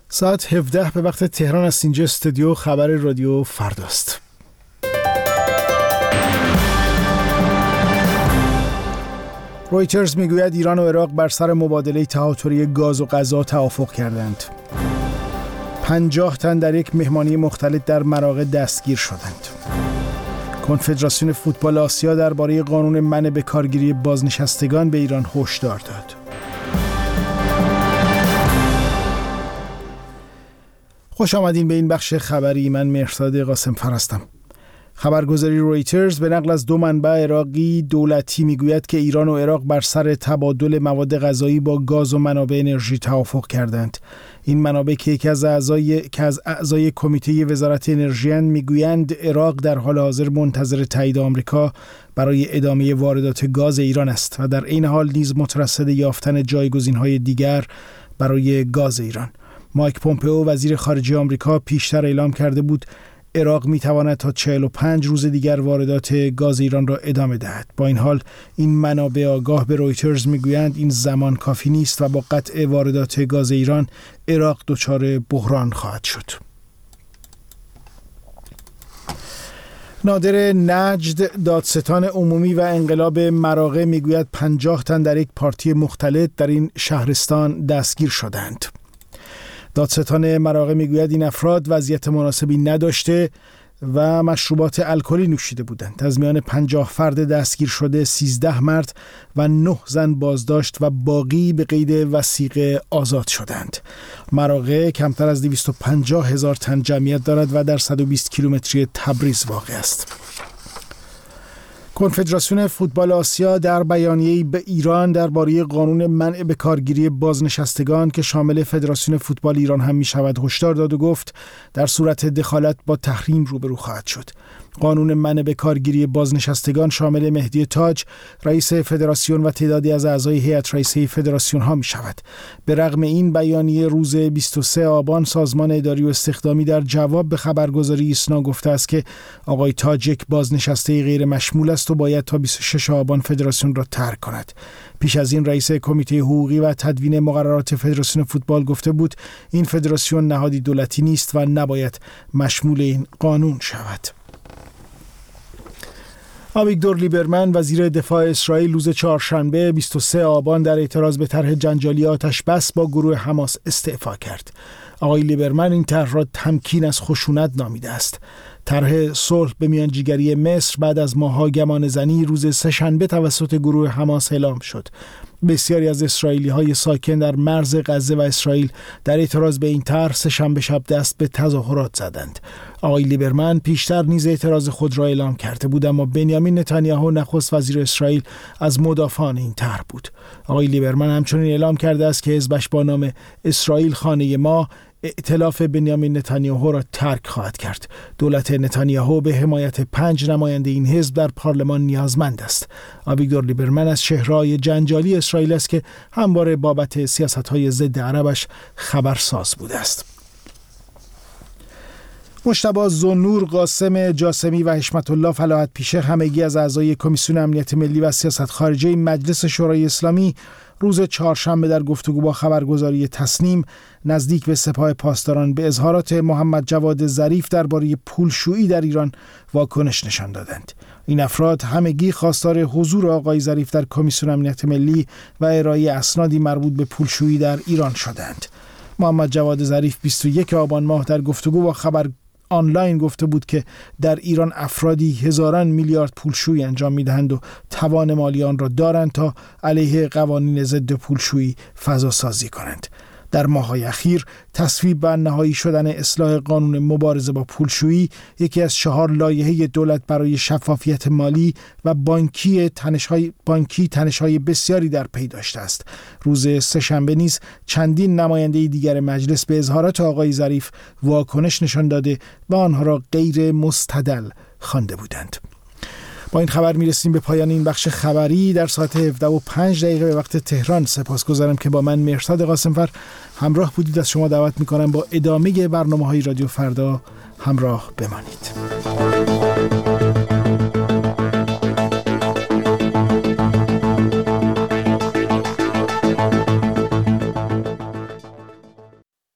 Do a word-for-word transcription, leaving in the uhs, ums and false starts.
ساعت هفده به وقت تهران است. اینجا استودیو خبر رادیو فرداست. رویترز میگوید ایران و عراق بر سر مبادله تهاتری گاز و غذا توافق کردند. پنجاه تن در یک مهمانی مختلط در مراغه دستگیر شدند. کنفدراسیون فوتبال آسیا درباره قانون منع به کارگیری بازنشستگان به ایران هشدار داد. خوش آمدین به این بخش خبری. من مهرداد قاسمفر هستم. خبرگزاری رویترز به نقل از دو منبع عراقی دولتی میگوید که ایران و عراق بر سر تبادل مواد غذایی با گاز و منابع انرژی توافق کردند. این منابع که یکی از اعضای که از اعضای کمیته وزارت انرژی اند میگویند عراق در حال حاضر منتظر تایید آمریکا برای ادامه واردات گاز ایران است و در این حال نیز مترصد یافتن جایگزین‌های دیگر برای گاز ایران. مایک پومپئو وزیر خارجه آمریکا پیشتر اعلام کرده بود عراق میتواند تا چهل و پنج روز دیگر واردات گاز ایران را ادامه دهد. با این حال این منابع آگاه به رویترز میگویند این زمان کافی نیست و با قطع واردات گاز ایران عراق دچار بحران خواهد شد. نادر نجد دادستان عمومی و انقلاب مراغه میگوید پنجاه تن در یک پارتی مختلط در این شهرستان دستگیر شدند. دادستان مراغه میگوید این افراد وضعیت مناسبی نداشته و مشروبات الکلی نوشیده بودند. از میان پنجاه فرد دستگیر شده سیزده مرد و نه زن بازداشت و باقی به قید وثیقه آزاد شدند. مراغه کمتر از دویست و پنجاه هزار تن جمعیت دارد و در صد و بیست کیلومتری تبریز واقع است. کنفدراسیون فوتبال آسیا در بیانیه‌ای به ایران درباره قانون منع به کارگیری بازنشستگان که شامل فدراسیون فوتبال ایران هم می‌شود هشدار داد و گفت در صورت دخالت با تحریم روبرو خواهد شد. قانون منع به کارگیری بازنشستگان شامل مهدی تاج رئیس فدراسیون و تعدادی از اعضای هیئت رئیسه فدراسیون ها می شود. به رغم این بیانیه روز بیست و سوم آبان سازمان اداری و استخدامی در جواب به خبرگزاری ایسنا گفته است که آقای تاج یک بازنشسته غیر مشمول است و باید تا بیست و ششم آبان فدراسیون را ترک کند. پیش از این رئیس کمیته حقوقی و تدوین مقررات فدراسیون فوتبال گفته بود این فدراسیون نهادی دولتی نیست و نباید مشمول این قانون شود. آویگدور لیبرمن وزیر دفاع اسرائیل روز چهارشنبه بیست و سوم آبان در اعتراض به طرح جنجالی آتش بس با گروه حماس استعفا کرد. آقای لیبرمن این طرح را تمکین از خشونت نامیده است. طرح صلح به میانجیگری مصر بعد از ماه‌ها گمانه‌زنی روز سه‌شنبه توسط گروه حماس اعلام شد. بسیاری از اسرائیلی‌های ساکن در مرز غزه و اسرائیل در اعتراض به این طرح سه‌شنبه شب دست به تظاهرات زدند. آقای لیبرمن پیشتر نیز اعتراض خود را اعلام کرده بود، اما بنیامین نتانیاهو نخست وزیر اسرائیل از مدافعان این طرح بود. آقای لیبرمن همچنین اعلام کرده است که حزبش با نام اسرائیل خانه ما ائتلاف بنیامین نتانیاهو را ترک خواهد کرد. دولت نتانیاهو به حمایت پنج نماینده این حزب در پارلمان نیازمند است. آویگدور لیبرمن از چهره‌های جنجالی اسرائیل است که همواره بابت سیاست‌های ضد عربش خبرساز بوده است. مجتبی ذوالنور، قاسم جاسمی و حشمت الله فلاحت پیشه همگی از اعضای کمیسیون امنیت ملی و سیاست خارجه مجلس شورای اسلامی روز چهارشنبه در گفتگو با خبرگزاری تصنیم نزدیک به سپاه پاسداران به اظهارات محمد جواد ظریف درباره پولشویی در ایران واکنش نشان دادند. این افراد همگی خواستار حضور آقای ظریف در کمیسیون امنیت ملی و ارائه اسنادی مربوط به پولشویی در ایران شدند. محمد جواد ظریف بیست و یکم آبان ماه در گفتگو با خبر آنلاین گفته بود که در ایران افرادی هزاران میلیارد پولشویی انجام میدهند و توان مالی آن را دارند تا علیه قوانین ضد پولشویی فضا سازی کنند. در ماه‌های اخیر تصویب و نهایی شدن اصلاح قانون مبارزه با پولشویی یکی از چهار لایحه دولت برای شفافیت مالی و بانکی تنش‌های بانکی تنش‌های بسیاری در پی داشته است. روز سه‌شنبه نیز چندین نماینده دیگر مجلس به اظهارات آقای ظریف واکنش نشان داده و آنها را غیر مستدل خوانده بودند. با این خبر میرسیم به پایان این بخش خبری در ساعت هفده و پنج دقیقه به وقت تهران. سپاسگزارم که با من مهرداد قاسمفر همراه بودید. از شما دعوت میکنم با ادامه برنامه‌های رادیو فردا همراه بمانید.